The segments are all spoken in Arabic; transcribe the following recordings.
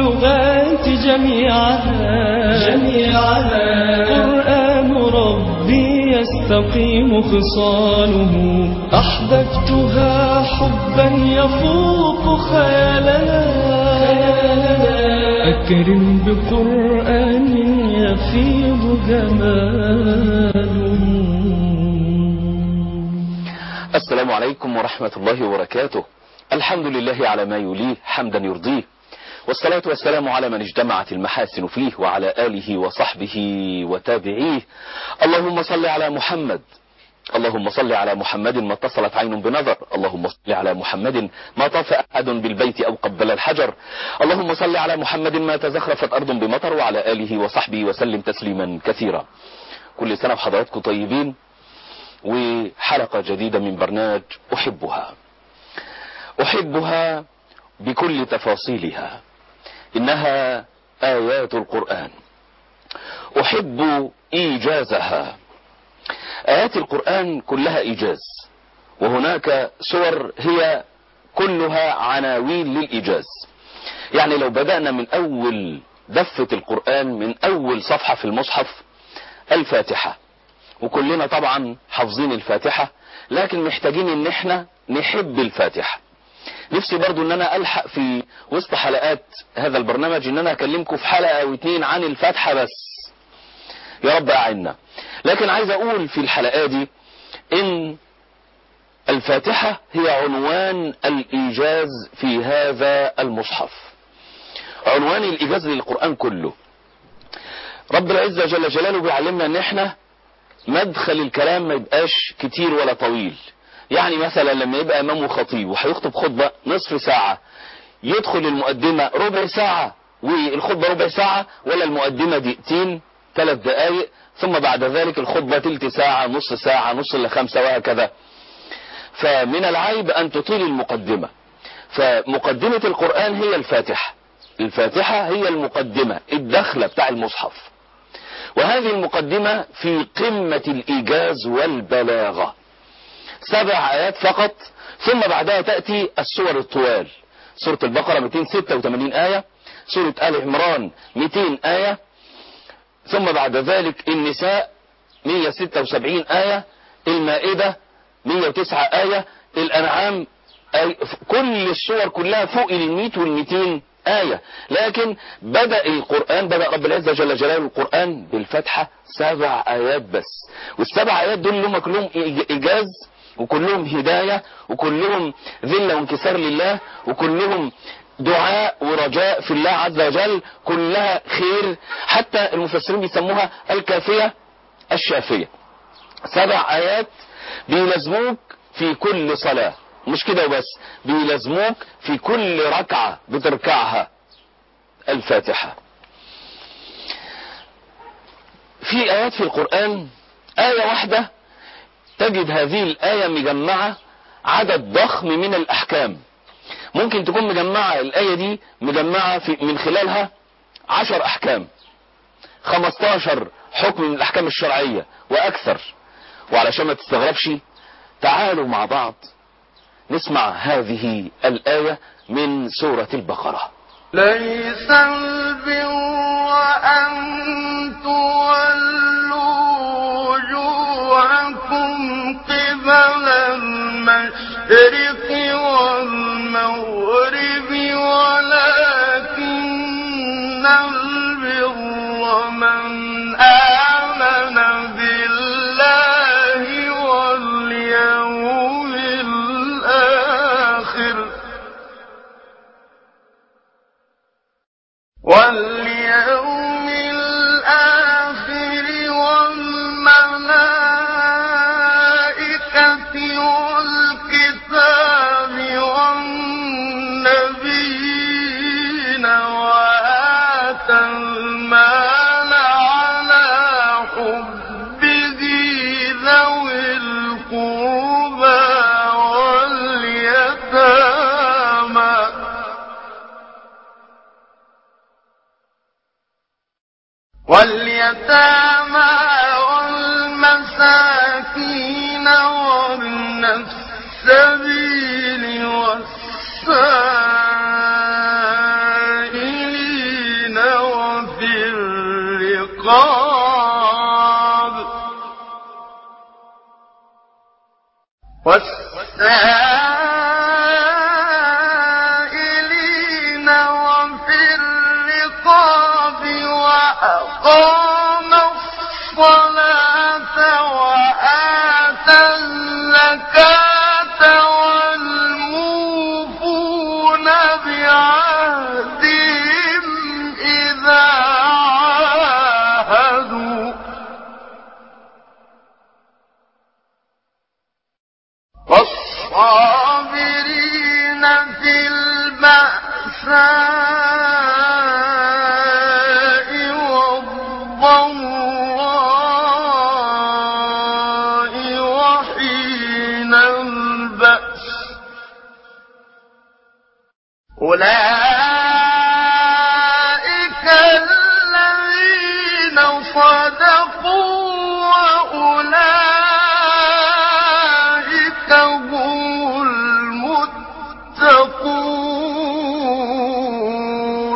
اللغات جميعها قرآن ربي يستقيم خصاله. أحببتها حبا يفوق خيالنا، أكرم بقرآن يفيض جماله. السلام عليكم ورحمة الله وبركاته. الحمد لله على ما يليه حمدا يرضيه، والصلاة والسلام على من اجتمعت المحاسن فيه وعلى آله وصحبه وتابعيه. اللهم صل على محمد، اللهم صل على محمد ما اتصلت عين بنظر، اللهم صل على محمد ما طاف أحد بالبيت أو قبل الحجر، اللهم صل على محمد ما تزخرفت أرض بمطر، وعلى آله وصحبه وسلم تسليما كثيرا. كل سنة وحضراتكم طيبين، وحلقة جديدة من برنامج أحبها بكل تفاصيلها، إنها آيات القرآن، أحب إيجازها. آيات القرآن كلها إيجاز، وهناك سور هي كلها عناوين للإيجاز. يعني لو بدأنا من أول دفة القرآن، من أول صفحة في المصحف، الفاتحة، وكلنا طبعا حافظين الفاتحة، لكن محتاجين ان احنا نحب الفاتحة. نفسي برضو ان انا الحق في وسط حلقات هذا البرنامج ان انا اكلمكم في حلقة او اتنين عن الفاتحة بس، يا رب اعنا. لكن عايز اقول في الحلقة دي ان الفاتحة هي عنوان الايجاز في هذا المصحف، عنوان الايجاز للقرآن كله. رب العزة جل جلاله بيعلمنا ان احنا مدخل الكلام ما يبقاش كتير ولا طويل. يعني مثلا لما يبقى امامه خطيب وهيخطب خطبة نصف ساعة، يدخل المقدمة ربع ساعة والخطبة ربع ساعة، ولا المقدمة دقيقتين 3 دقائق، ثم بعد ذلك الخطبة تلت ساعة، نص ساعة، نص ل5 وهكذا. فمن العيب ان تطيل المقدمة. فمقدمة القرآن هي الفاتحة، الفاتحة هي المقدمة، الدخلة بتاع المصحف، وهذه المقدمة في قمة الإيجاز والبلاغة. 7 آيات فقط، ثم بعدها تأتي السور الطوال. سورة البقرة 286 آية، سورة آل عمران 200 آية، ثم بعد ذلك النساء 176 آية، المائدة 109 آية، الأنعام كل السور كلها فوق 100 وال200 آية. لكن بدأ القرآن، بدأ رب العزة جل جلاله القرآن بالفتحة 7 آيات بس، وال7 آيات دول لهم كلهم إيجاز، وكلهم هداية، وكلهم ذلة وانكسار لله، وكلهم دعاء ورجاء في الله عز وجل، كلها خير. حتى المفسرين بيسموها الكافية الشافية. 7 آيات بيلزموك في كل صلاة، مش كده وبس، بيلزموك في كل ركعة بتركعها الفاتحة. في آيات في القرآن آية واحدة تجد هذه الآية مجمعة عدد ضخم من الأحكام. ممكن تكون مجمعة الآية دي مجمعة من خلالها 10 أحكام، 15 حكم من الأحكام الشرعية وأكثر. وعلشان ما تستغربش، تعالوا مع بعض نسمع هذه الآية من سورة البقرة. ليس البر أن تولوا وجوهكم قبل المشرق والمغرب، ولكن البر من آمن بالله واليوم الآخر والملائكة والكتاب والنبيين، وآتى المال على حبه ذوي القربى واليتامى والمساكين وابن السبيل والسائلين وأقام الصلاة وآتى الزكاة والموفون بعهدهم إذا عاهدوا والصابرين في البأساء والضراء وحين البأس أولئك الذين صدقوا وأولئك هم المتقون.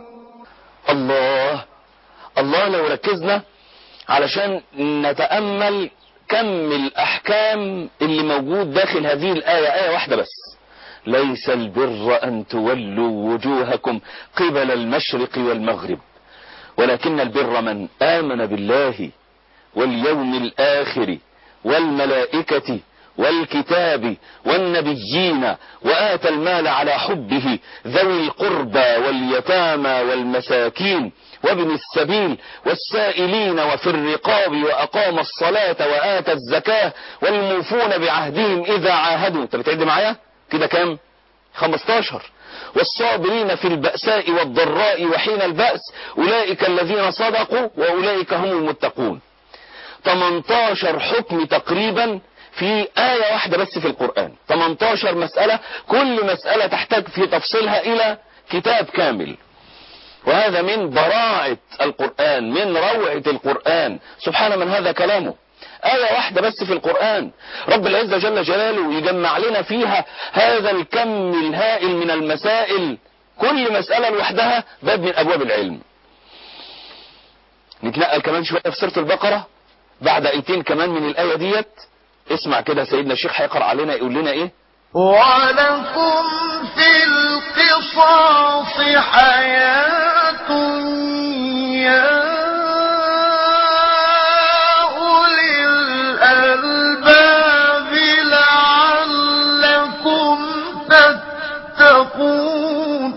الله لو ركزنا علشان نتأمل كم الأحكام اللي موجود داخل هذه الآية، آية واحدة بس: ليس البر أن تولوا وجوهكم قبل المشرق والمغرب ولكن البر من آمن بالله واليوم الآخر والملائكة والكتاب والنبيين وآتى المال على حبه ذوي القربى واليتامى والمساكين وابن السبيل والسائلين وفي الرقاب وأقام الصلاة وآتى الزكاة والموفون بعهدهم إذا عاهدوا. انت بتعد معايا كده كام؟ 15. والصابرين في البأساء والضراء وحين البأس أولئك الذين صدقوا وأولئك هم المتقون. 18 حكم تقريبا في آية واحدة بس في القرآن. 18 مسألة، كل مسألة تحتاج في تفصيلها إلى كتاب كامل. وهذا من براعة القرآن، من روعة القرآن. سبحان من هذا كلامه. آية واحدة بس في القرآن رب العزة جل جلاله يجمع لنا فيها هذا الكم الهائل من المسائل، كل مسألة لوحدها باب من أبواب العلم. نتنقل كمان شوية في سورة البقرة بعد آيتين كمان من الآية ديت. اسمع كده سيدنا الشيخ هيقرأ علينا يقول لنا ايه: ولكم في القصاص حياة يا أولي الألباب لعلكم تتقون.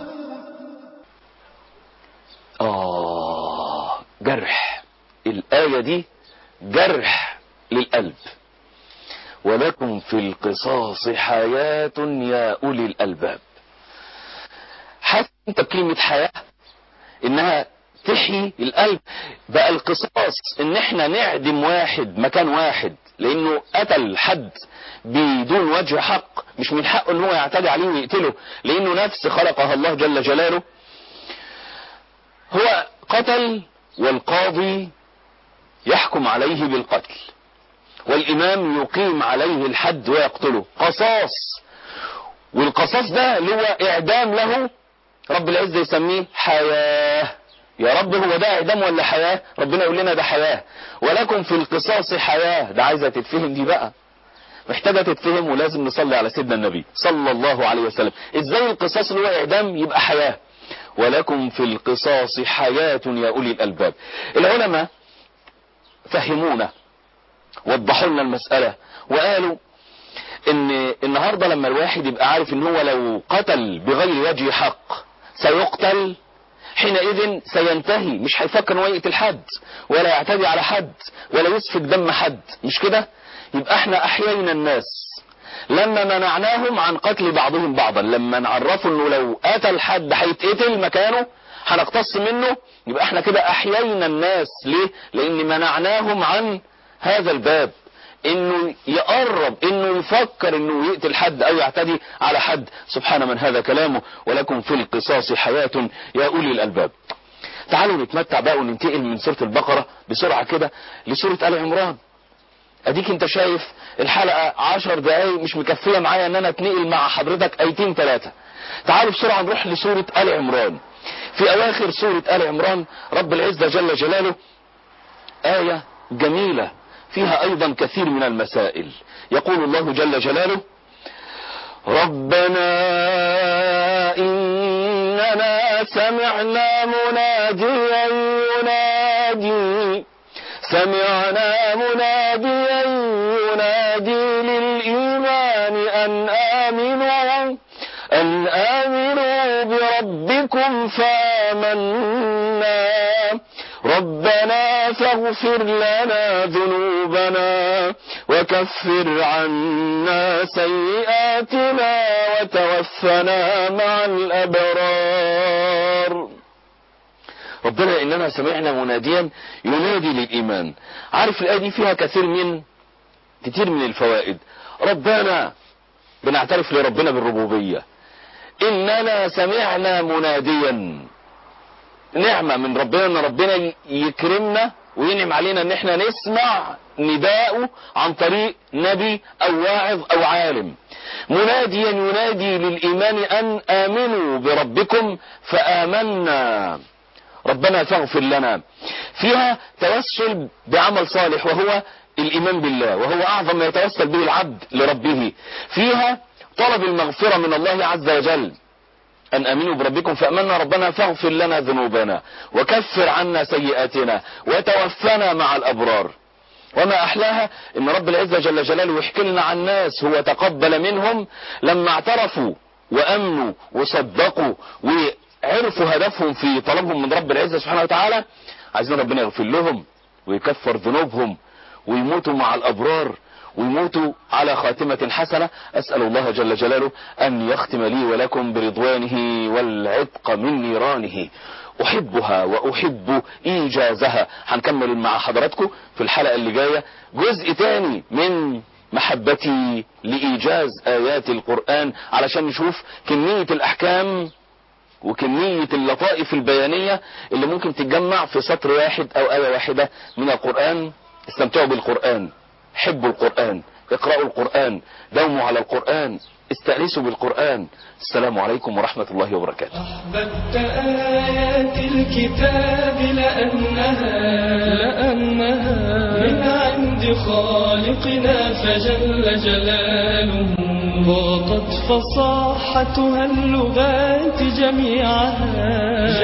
جرح الآية دي، جرح للقلب. ولكم في القصاص حياة يا أولي الألباب. حتى انت بكلمة حياة انها تحيي القلب. بقى القصاص ان احنا نعدم واحد مكان واحد لانه قتل حد بدون وجه حق، مش من حقه ان هو يعتدي عليه ويقتله لانه نفس خلقها الله جل جلاله. هو قتل والقاضي يحكم عليه بالقتل والإمام يقيم عليه الحد ويقتله. قصاص. والقصاص ده اللي هو إعدام له رب العزة يسميه حياة. يا رب هو ده إعدام ولا حياة؟ ربنا يقول لنا ده حياة. ولكم في القصاص حياة. ده عايزة تتفهم دي بقى، محتاجة تتفهم، ولازم نصلي على سيدنا النبي صلى الله عليه وسلم. ازاي القصاص اللي هو إعدام يبقى حياة؟ ولكم في القصاص حياة يا أولي الألباب. العلماء فهمونا، وضحوا لنا المسألة وقالوا ان النهاردة لما الواحد يبقى عارف ان هو لو قتل بغير وجه حق سيقتل، حينئذ سينتهي، مش هيفكر انه يقتل حد ولا يعتدي على حد ولا يسفك دم حد، مش كده؟ يبقى احنا احيينا الناس لما منعناهم عن قتل بعضهم بعضا. لما نعرفوا انه لو قتل حد هيتقتل مكانه هنقتص منه، يبقى احنا كده احيينا الناس. ليه؟ لان منعناهم عن هذا الباب، انه يقرب، انه يفكر انه يقتل حد او يعتدي على حد. سبحان من هذا كلامه. ولكم في القصاص حياة يا أولي الألباب. تعالوا نتمتع بقى وننتقل من سورة البقرة بسرعة كده لسورة آل عمران. اديك انت شايف الحلقة 10 دقايق مش مكفية معايا ان انا اتنقل مع حضرتك ايتين 3. تعالوا بسرعة نروح لسورة آل عمران. في اواخر سورة آل عمران رب العزة جل جلاله آية جميلة فيها ايضا كثير من المسائل. يقول الله جل جلاله: ربنا إننا سمعنا مناديا ينادي سمعنا مناديا ينادي للإيمان أن آمنوا بربكم فآمنا ربنا فاغفر لنا ذنوبنا وكفر عنا سيئاتنا وتوفنا مع الأبرار. ربنا إننا سمعنا مناديا ينادي للإيمان. عارف الآية دي فيها كثير من الفوائد. ربنا بنعترف لربنا بالربوبية. إننا سمعنا مناديا، نعمة من ربنا ان ربنا يكرمنا وينعم علينا ان احنا نسمع نداءه عن طريق نبي او واعظ او عالم. مناديا ينادي للإيمان أن آمنوا بربكم فآمنا ربنا فاغفر لنا. فيها توسل بعمل صالح وهو الإيمان بالله، وهو أعظم ما يتوسل به العبد لربه. فيها طلب المغفرة من الله عز وجل، أن آمنوا بربكم فآمنا ربنا فاغفر لنا ذنوبنا وكفر عنا سيئاتنا وتوفنا مع الأبرار. وما أحلاها إن رب العزة جل جلاله يحكي لنا عن ناس هو تقبل منهم لما اعترفوا وأمنوا وصدقوا وعرفوا هدفهم في طلبهم من رب العزة سبحانه وتعالى، عايزين ربنا يغفر لهم ويكفر ذنوبهم ويموتوا مع الأبرار ويموتوا على خاتمة حسنة. أسأل الله جل جلاله أن يختم لي ولكم برضوانه والعتق من نيرانه. أحبها وأحب إيجازها. هنكمل مع حضراتكم في الحلقة اللي جاية جزء تاني من محبتي لإيجاز آيات القرآن، علشان نشوف كمية الأحكام وكمية اللطائف البيانية اللي ممكن تتجمع في سطر واحد أو آية واحدة من القرآن. استمتعوا بالقرآن، حبوا القرآن، اقرأوا القرآن، دوموا على القرآن، استأنسوا بالقرآن. السلام عليكم ورحمة الله وبركاته. أحببت آيات الكتاب لأنها من عند خالقنا فجل جلاله، ضاقت فصاحتها اللغات جميعها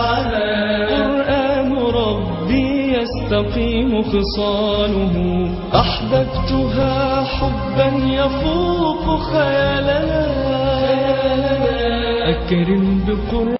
قرآن ربي يستقيم خصاله. أحببتها حبا يفوق خيالنا، أكرم بقرآن